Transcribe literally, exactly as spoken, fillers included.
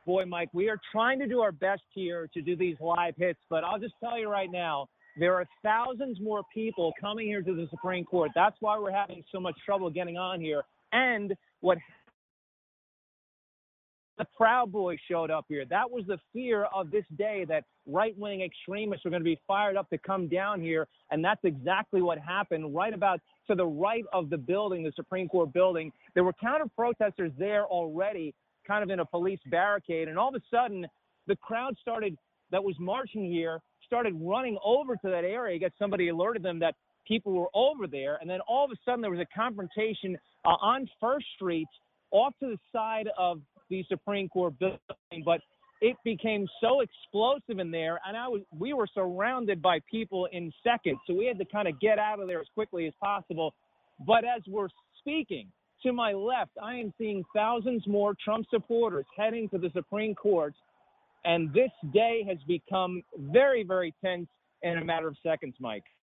Boy, Mike, we are trying to do our best here to do these live hits, but I'll just tell you right now, there are thousands more people coming here to the Supreme Court. That's why we're having so much trouble getting on here. And what the Proud Boys showed up here. That was the fear of this day, that right-wing extremists were going to be fired up to come down here, and that's exactly what happened. Right about to the right of the building, the Supreme Court building, there were counter-protesters there already, kind of in a police barricade, and all of a sudden, the crowd started, that was marching here, started running over to that area. I guess somebody alerted them that people were over there, and then all of a sudden there was a confrontation uh, on First Street off to the side of the Supreme Court building, but it became so explosive in there, and I was, we were surrounded by people in seconds, so we had to kind of get out of there as quickly as possible. But as we're speaking, to my left, I am seeing thousands more Trump supporters heading to the Supreme Court, and this day has become very, very tense in a matter of seconds, Mike.